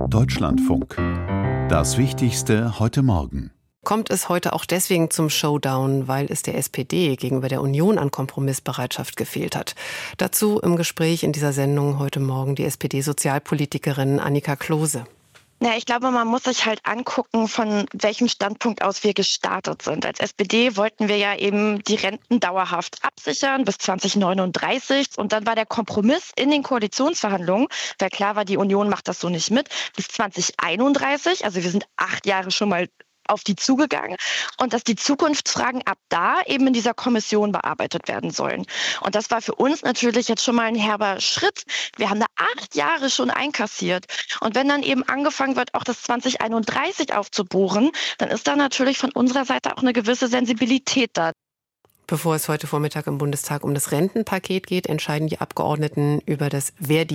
Deutschlandfunk. Das Wichtigste heute Morgen. Kommt es heute auch deswegen zum Showdown, weil es der SPD gegenüber der Union an Kompromissbereitschaft gefehlt hat? Dazu im Gespräch in dieser Sendung heute Morgen die SPD-Sozialpolitikerin Annika Klose. Ja, ich glaube, man muss sich halt angucken, von welchem Standpunkt aus wir gestartet sind. Als SPD wollten wir ja eben die Renten dauerhaft absichern bis 2039. Und dann war der Kompromiss in den Koalitionsverhandlungen, weil klar war, die Union macht das so nicht mit, bis 2031. Also wir sind 8 Jahre schon mal auf die zugegangen und dass die Zukunftsfragen ab da eben in dieser Kommission bearbeitet werden sollen. Und das war für uns natürlich jetzt schon mal ein herber Schritt. Wir haben da 8 Jahre schon einkassiert. Und wenn dann eben angefangen wird, auch das 2031 aufzubohren, dann ist da natürlich von unserer Seite auch eine gewisse Sensibilität da. Bevor es heute Vormittag im Bundestag um das Rentenpaket geht, entscheiden die Abgeordneten über das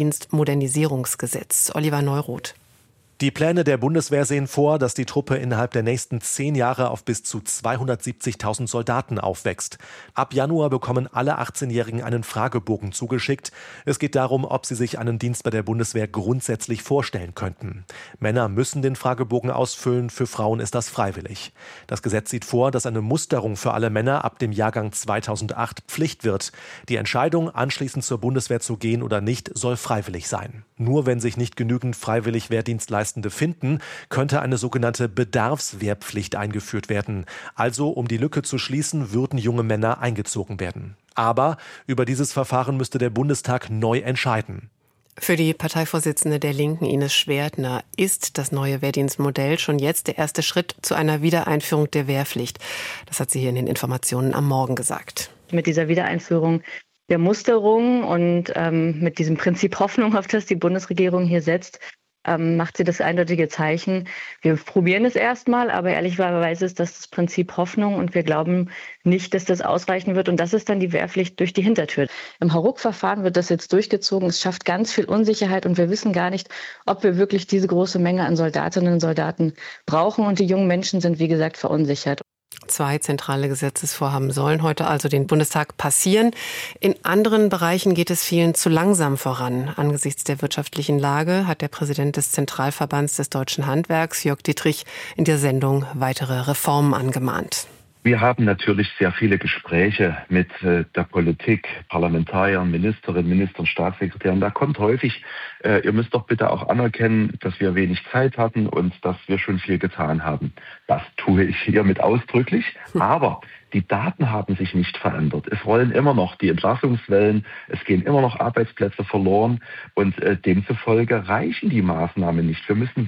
Wehrdienstmodernisierungsgesetz. Oliver Neuroth. Die Pläne der Bundeswehr sehen vor, dass die Truppe innerhalb der nächsten 10 Jahre auf bis zu 270.000 Soldaten aufwächst. Ab Januar bekommen alle 18-Jährigen einen Fragebogen zugeschickt. Es geht darum, ob sie sich einen Dienst bei der Bundeswehr grundsätzlich vorstellen könnten. Männer müssen den Fragebogen ausfüllen, für Frauen ist das freiwillig. Das Gesetz sieht vor, dass eine Musterung für alle Männer ab dem Jahrgang 2008 Pflicht wird. Die Entscheidung, anschließend zur Bundeswehr zu gehen oder nicht, soll freiwillig sein. Nur wenn sich nicht genügend freiwillig Wehrdienstleistende finden, könnte eine sogenannte Bedarfswehrpflicht eingeführt werden. Also, um die Lücke zu schließen, würden junge Männer eingezogen werden. Aber über dieses Verfahren müsste der Bundestag neu entscheiden. Für die Parteivorsitzende der Linken, Ines Schwertner, ist das neue Wehrdienstmodell schon jetzt der erste Schritt zu einer Wiedereinführung der Wehrpflicht. Das hat sie hier in den Informationen am Morgen gesagt. Mit dieser Wiedereinführung der Musterung und mit diesem Prinzip Hoffnung, auf das die Bundesregierung hier setzt, macht sie das eindeutige Zeichen. Wir probieren es erstmal, aber ehrlicherweise ist das Prinzip Hoffnung und wir glauben nicht, dass das ausreichen wird. Und das ist dann die Wehrpflicht durch die Hintertür. Im Hauruck-Verfahren wird das jetzt durchgezogen. Es schafft ganz viel Unsicherheit und wir wissen gar nicht, ob wir wirklich diese große Menge an Soldatinnen und Soldaten brauchen. Und die jungen Menschen sind, wie gesagt, verunsichert. 2 zentrale Gesetzesvorhaben sollen heute also den Bundestag passieren. In anderen Bereichen geht es vielen zu langsam voran. Angesichts der wirtschaftlichen Lage hat der Präsident des Zentralverbands des Deutschen Handwerks, Jörg Dittrich, in der Sendung weitere Reformen angemahnt. Wir haben natürlich sehr viele Gespräche mit der Politik, Parlamentariern, Ministerinnen, Ministern, Staatssekretären. Da kommt häufig, ihr müsst doch bitte auch anerkennen, dass wir wenig Zeit hatten und dass wir schon viel getan haben. Das tue ich hiermit ausdrücklich. Aber die Daten haben sich nicht verändert. Es rollen immer noch die Entlassungswellen, es gehen immer noch Arbeitsplätze verloren und demzufolge reichen die Maßnahmen nicht. Wir müssen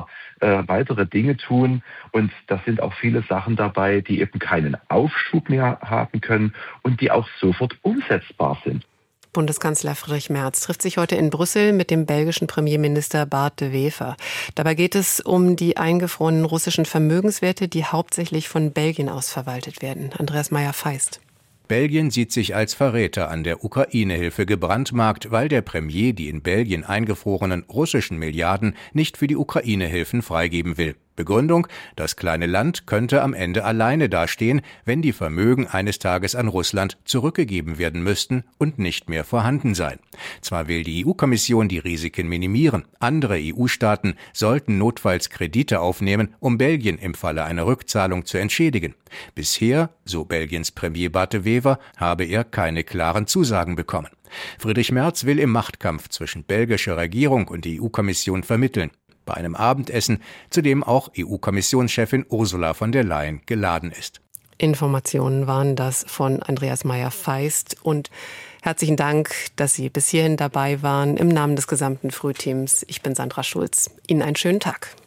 weitere Dinge tun und da sind auch viele Sachen dabei, die eben keinen Aufschub mehr haben können und die auch sofort umsetzbar sind. Bundeskanzler Friedrich Merz trifft sich heute in Brüssel mit dem belgischen Premierminister Bart de Wever. Dabei geht es um die eingefrorenen russischen Vermögenswerte, die hauptsächlich von Belgien aus verwaltet werden. Andreas Meyer-Feist. Belgien sieht sich als Verräter an der Ukraine-Hilfe gebrandmarkt, weil der Premier die in Belgien eingefrorenen russischen Milliarden nicht für die Ukraine-Hilfen freigeben will. Begründung: Das kleine Land könnte am Ende alleine dastehen, wenn die Vermögen eines Tages an Russland zurückgegeben werden müssten und nicht mehr vorhanden seien. Zwar will die EU-Kommission die Risiken minimieren, andere EU-Staaten sollten notfalls Kredite aufnehmen, um Belgien im Falle einer Rückzahlung zu entschädigen. Bisher, so Belgiens Premier Bart de Wever, habe er keine klaren Zusagen bekommen. Friedrich Merz will im Machtkampf zwischen belgischer Regierung und der EU-Kommission vermitteln. Bei einem Abendessen, zu dem auch EU-Kommissionschefin Ursula von der Leyen geladen ist. Informationen waren das von Andreas Meyer-Feist und herzlichen Dank, dass Sie bis hierhin dabei waren. Im Namen des gesamten Frühteams, ich bin Sandra Schulz. Ihnen einen schönen Tag.